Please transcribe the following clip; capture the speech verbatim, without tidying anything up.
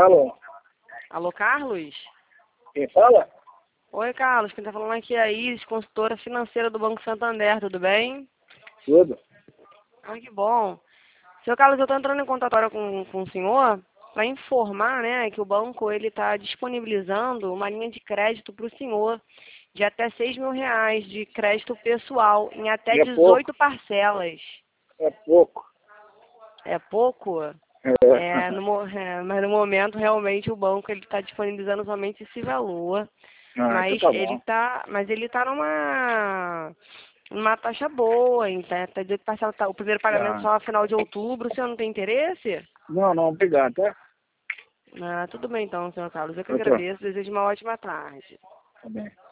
Alô? Alô, Carlos? Quem fala? Oi, Carlos. Quem tá falando aqui é a Iris, consultora financeira do Banco Santander, tudo bem? Tudo. Ah, que bom. Seu Carlos, eu tô entrando em contato agora com, com o senhor para informar, né, que o banco ele está disponibilizando uma linha de crédito para o senhor de até seis mil reais de crédito pessoal em até É dezoito pouco. parcelas. É pouco. É pouco? É. É, no, mo- é, mas no momento realmente o banco ele está disponibilizando somente esse valor, Ah, então mas tá ele bom. tá, mas ele tá numa numa taxa boa, hein? Tá, tá dizendo que parcela tá- o primeiro pagamento Tá. só no final de outubro. O senhor não tem interesse? Não, não, obrigado, tá? Ah, tudo bem então, senhor Carlos. Eu que Eu tô. agradeço. Desejo uma ótima tarde. Tá bem.